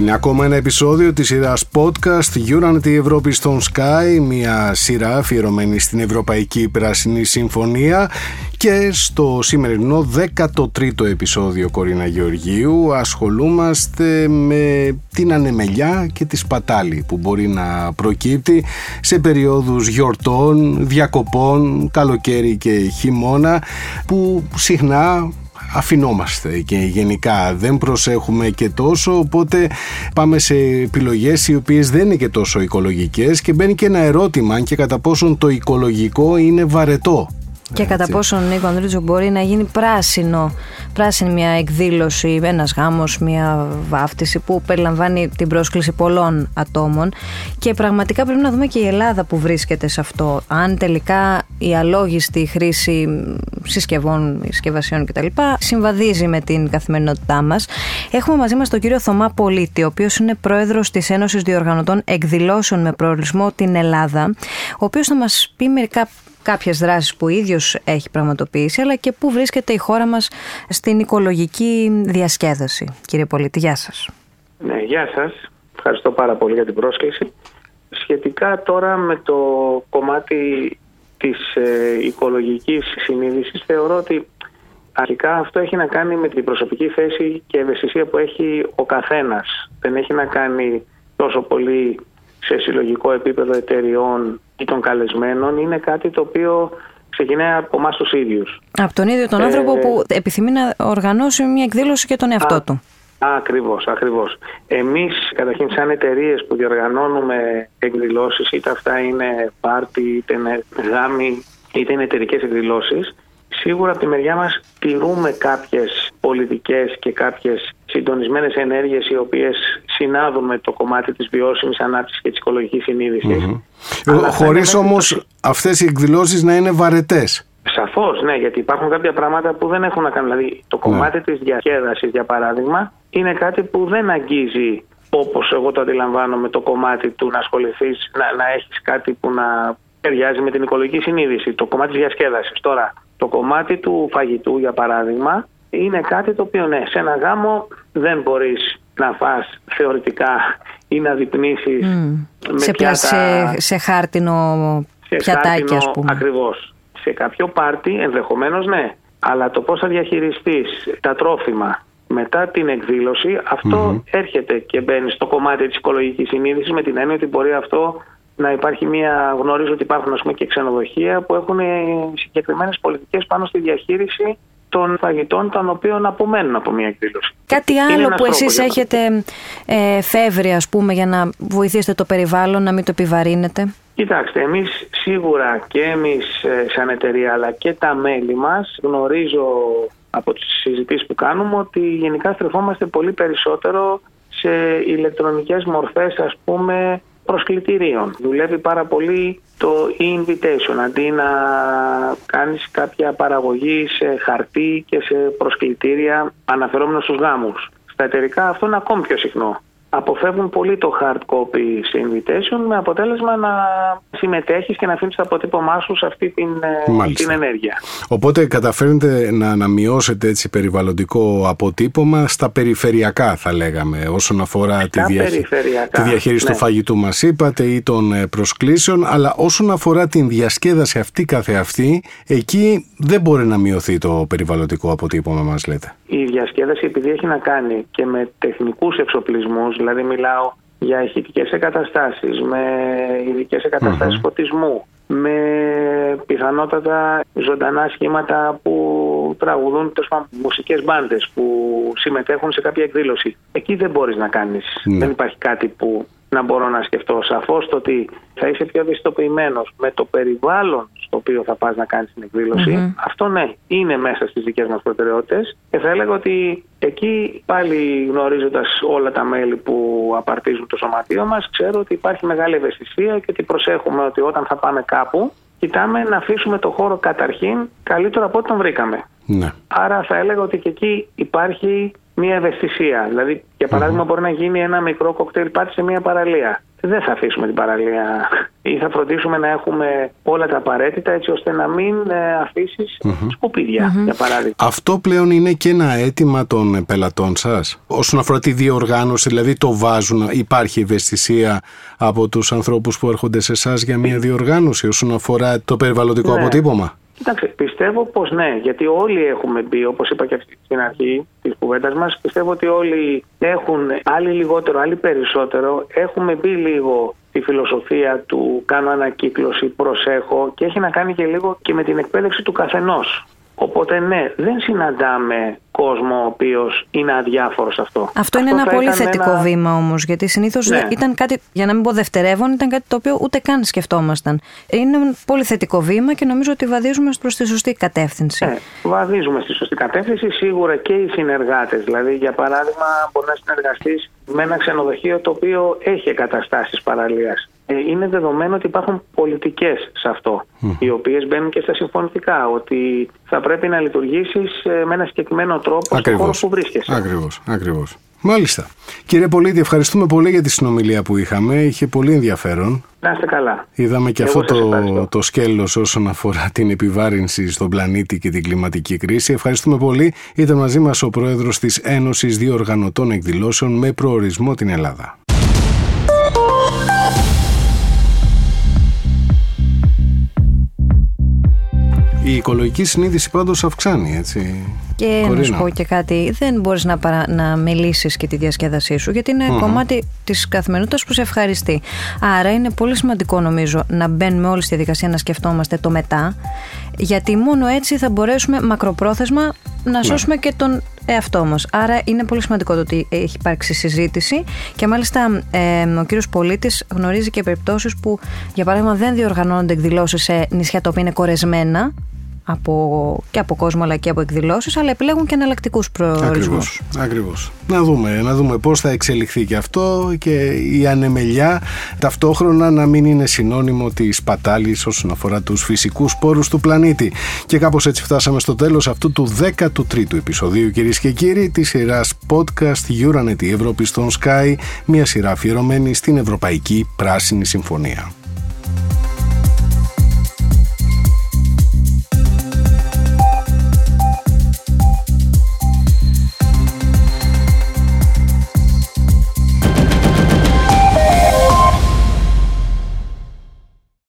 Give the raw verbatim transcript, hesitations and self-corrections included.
Είναι ακόμα ένα επεισόδιο της σειράς podcast Uranity Ευρώπη στον Sky, μια σειρά αφιερωμένη στην Ευρωπαϊκή Πράσινη Συμφωνία, και στο σημερινό δέκατο τρίτο επεισόδιο, Κορίνα Γεωργίου, ασχολούμαστε με την ανεμελιά και τη σπατάλη που μπορεί να προκύπτει σε περιόδους γιορτών, διακοπών, καλοκαίρι και χειμώνα, που συχνά αφινόμαστε και γενικά δεν προσέχουμε και τόσο, οπότε πάμε σε επιλογές οι οποίες δεν είναι και τόσο οικολογικές, και μπαίνει και ένα ερώτημα αν και κατά πόσον το οικολογικό είναι βαρετό. Και κατά πόσον, Νίκο Ανδρίτζο, μπορεί να γίνει πράσινο, πράσινη μια εκδήλωση, ένας γάμος, μια βάφτιση που περιλαμβάνει την πρόσκληση πολλών ατόμων, και πραγματικά πρέπει να δούμε και η Ελλάδα που βρίσκεται σε αυτό. Αν τελικά η αλόγιστη χρήση συσκευών, συσκευασιών κτλ. Συμβαδίζει με την καθημερινότητά μας. Έχουμε μαζί μας τον κύριο Θωμά Πολίτη, ο οποίος είναι πρόεδρος της Ένωσης Διοργανωτών Εκδηλώσεων με Προορισμό την Ελλάδα, ο οποίος θα μας πει μερικά κάποιες δράσεις που ίδιος έχει πραγματοποιήσει, αλλά και πού βρίσκεται η χώρα μας στην οικολογική διασκέδαση. Κύριε Πολίτη, γεια σας. Ναι, γεια σας. Ευχαριστώ πάρα πολύ για την πρόσκληση. Σχετικά τώρα με το κομμάτι της ε, οικολογικής συνείδησης, θεωρώ ότι αρχικά αυτό έχει να κάνει με την προσωπική θέση και ευαισθησία που έχει ο καθένας. Δεν έχει να κάνει τόσο πολύ σε συλλογικό επίπεδο εταιριών ή των καλεσμένων. Είναι κάτι το οποίο ξεκινάει από εμάς τους ίδιους. Από τον ίδιο τον ε, άνθρωπο που επιθυμεί να οργανώσει μια εκδήλωση για τον εαυτό α, του. Ακριβώς, ακριβώς. Εμείς καταρχήν σαν εταιρείες που διοργανώνουμε εκδηλώσεις, είτε αυτά είναι πάρτι, είτε είναι γάμοι, είτε είναι εταιρικές εκδηλώσεις, σίγουρα από τη μεριά μας τηρούμε κάποιες πολιτικές και κάποιες συντονισμένες ενέργειες οι οποίες συνάδουν με το κομμάτι της βιώσιμης ανάπτυξης και της οικολογικής συνείδησης. Mm-hmm. Χωρίς όμως το... αυτές οι εκδηλώσεις να είναι βαρετές. Σαφώς, ναι, γιατί υπάρχουν κάποια πράγματα που δεν έχουν να κάνουν. Δηλαδή, το κομμάτι ναι. της διασκέδασης, για παράδειγμα, είναι κάτι που δεν αγγίζει, όπως εγώ το αντιλαμβάνομαι, το κομμάτι του να ασχοληθείς, να, να έχεις κάτι που να ταιριάζει με την οικολογική συνείδηση. Το κομμάτι της διασκέδασης. Τώρα, το κομμάτι του φαγητού, για παράδειγμα, είναι κάτι το οποίο, ναι, σε ένα γάμο δεν μπορείς να φας θεωρητικά ή να διπνήσεις mm. με σε, πιάτα, σε, σε χάρτινο σε πιατάκι, χάρτινο, ας πούμε. Ακριβώς. Σε κάποιο πάρτι ενδεχομένως ναι, αλλά το πώς θα διαχειριστείς τα τρόφιμα μετά την εκδήλωση, αυτό mm-hmm. έρχεται και μπαίνει στο κομμάτι της οικολογικής συνείδησης, με την έννοια ότι μπορεί αυτό να υπάρχει μια... Γνωρίζω ότι υπάρχουν, ας πούμε, και ξενοδοχεία που έχουν συγκεκριμένες πολιτικές πάνω στη διαχείριση των φαγητών των οποίων απομένουν από μια εκδήλωση. Κάτι άλλο που εσείς έχετε ε, φεύρει, ας πούμε, για να βοηθήσετε το περιβάλλον, να μην το επιβαρύνετε? Κοιτάξτε, εμείς σίγουρα και εμείς σαν εταιρεία, αλλά και τα μέλη μας, γνωρίζω από τις συζητήσεις που κάνουμε ότι γενικά στρεφόμαστε πολύ περισσότερο σε ηλεκτρονικές μορφές, ας πούμε, προσκλητηρίων. Δουλεύει πάρα πολύ το e-invitation, αντί να κάνεις κάποια παραγωγή σε χαρτί και σε προσκλητήρια αναφερόμενο στους γάμους. Στα εταιρικά αυτό είναι ακόμη πιο συχνό. Αποφεύγουν πολύ το hard copy σε invitation, με αποτέλεσμα να συμμετέχεις και να αφήνεις το αποτύπωμά σου σε αυτή την, την ενέργεια. Οπότε καταφέρνετε να, να μειώσετε έτσι περιβαλλοντικό αποτύπωμα στα περιφερειακά, θα λέγαμε, όσον αφορά τη, διαχ... τη διαχείριση ναι. του φαγητού, μας είπατε, ή των προσκλήσεων, αλλά όσον αφορά την διασκέδαση αυτή καθεαυτή, εκεί δεν μπορεί να μειωθεί το περιβαλλοντικό αποτύπωμα, μας λέτε. Η διασκέδαση, επειδή έχει να κάνει και με τεχνικούς εξοπλισμούς, δηλαδή μιλάω για ηχητικές εγκαταστάσεις, με ειδικές εγκαταστάσεις mm-hmm. φωτισμού, με πιθανότατα ζωντανά σχήματα που τραγουδούν, τόσο μουσικές μπάντες που συμμετέχουν σε κάποια εκδήλωση. Εκεί δεν μπορείς να κάνεις. Mm. Δεν υπάρχει κάτι που να μπορώ να σκεφτώ. Σαφώς το ότι θα είσαι πιο ευαισθητοποιημένος με το περιβάλλον στο οποίο θα πας να κάνεις την εκδήλωση, mm-hmm. αυτό ναι, είναι μέσα στις δικές μας προτεραιότητες, και θα έλεγα ότι εκεί πάλι, γνωρίζοντας όλα τα μέλη που απαρτίζουν το σωματείο μας, ξέρω ότι υπάρχει μεγάλη ευαισθησία και ότι προσέχουμε ότι όταν θα πάμε κάπου, κοιτάμε να αφήσουμε το χώρο καταρχήν καλύτερο από ό,τι τον βρήκαμε. Ναι. Άρα θα έλεγα ότι και εκεί υπάρχει μια ευαισθησία. Δηλαδή, για παράδειγμα, mm-hmm. μπορεί να γίνει ένα μικρό κοκτέιλ πάρτι σε μια παραλία. Δεν θα αφήσουμε την παραλία ή θα φροντίσουμε να έχουμε όλα τα απαραίτητα έτσι ώστε να μην αφήσεις mm-hmm. σκουπίδια, mm-hmm. για παράδειγμα. Αυτό πλέον είναι και ένα αίτημα των πελατών σας όσον αφορά τη διοργάνωση, δηλαδή το βάζουν, υπάρχει ευαισθησία από τους ανθρώπους που έρχονται σε εσάς για μια διοργάνωση όσον αφορά το περιβαλλοντικό ναι. αποτύπωμα? Κοιτάξτε, πιστεύω πως ναι, γιατί όλοι έχουμε μπει, όπως είπα και στην αρχή της κουβέντας μας, πιστεύω ότι όλοι έχουν, άλλοι λιγότερο, άλλοι περισσότερο, έχουμε μπει λίγο τη φιλοσοφία του κάνω ανακύκλωση, προσέχω, και έχει να κάνει και λίγο και με την εκπαίδευση του καθενός. Οπότε ναι, δεν συναντάμε κόσμο ο οποίος είναι αδιάφορος σε αυτό. Αυτό, αυτό είναι ένα πολύ θετικό ένα... βήμα όμως, γιατί συνήθως ναι. ήταν κάτι, για να μην πω δευτερεύον, ήταν κάτι το οποίο ούτε καν σκεφτόμασταν. Είναι ένα πολύ θετικό βήμα και νομίζω ότι βαδίζουμε προς τη σωστή κατεύθυνση. Ναι, βαδίζουμε στη σωστή κατεύθυνση, σίγουρα και οι συνεργάτες. Δηλαδή, για παράδειγμα, μπορεί να συνεργαστείς με ένα ξενοδοχείο το οποίο έχει εγκαταστάσεις παραλίας. Είναι δεδομένο ότι υπάρχουν πολιτικές σε αυτό, mm. οι οποίες μπαίνουν και στα συμφωνητικά, ότι θα πρέπει να λειτουργήσεις με ένα συγκεκριμένο τρόπο στον χώρο που βρίσκεσαι. Ακριβώς, ακριβώς. Μάλιστα. Κύριε Πολίτη, ευχαριστούμε πολύ για τη συνομιλία που είχαμε. Είχε πολύ ενδιαφέρον. Να είστε καλά. Είδαμε και Εγώ αυτό το, το σκέλος όσον αφορά την επιβάρυνση στον πλανήτη και την κλιματική κρίση. Ευχαριστούμε πολύ. Ήταν μαζί μας ο Πρόεδρος της Ένωσης Διοργανωτών Εκδηλώσεων με προορισμό την Ελλάδα. Η οικολογική συνείδηση πάντως αυξάνει, έτσι. Και Κορίνα. Να σου πω και κάτι, δεν μπορείς να, παρα... να μελήσεις και τη διασκέδασή σου, γιατί είναι mm-hmm. κομμάτι της καθημερινότητας που σε ευχαριστεί. Άρα είναι πολύ σημαντικό, νομίζω, να μπαίνουμε όλοι στη διαδικασία να σκεφτόμαστε το μετά, γιατί μόνο έτσι θα μπορέσουμε μακροπρόθεσμα να σώσουμε ναι. και τον εαυτό μας. Άρα είναι πολύ σημαντικό το ότι έχει υπάρξει συζήτηση και μάλιστα ε, ο κύριος Πολίτης γνωρίζει και περιπτώσεις που, για παράδειγμα, δεν διοργανώνονται εκδηλώσεις σε νησιά τα οποία είναι κορεσμένα από, και από κόσμο αλλά και από εκδηλώσεις, αλλά επιλέγουν και εναλλακτικούς προορισμούς. Ακριβώς, ακριβώς. Να δούμε, να δούμε πώς θα εξελιχθεί και αυτό, και η ανεμελιά ταυτόχρονα να μην είναι συνώνυμο της σπατάλης όσον αφορά τους φυσικούς πόρους του πλανήτη. Και κάπως έτσι φτάσαμε στο τέλος αυτού του δέκατου τρίτου επεισοδίου, κυρίες και κύριοι, της σειράς podcast Euronet η Ευρώπη στον Sky, μια σειρά αφιερωμένη στην Ευρωπαϊκή Πράσινη Συμφωνία.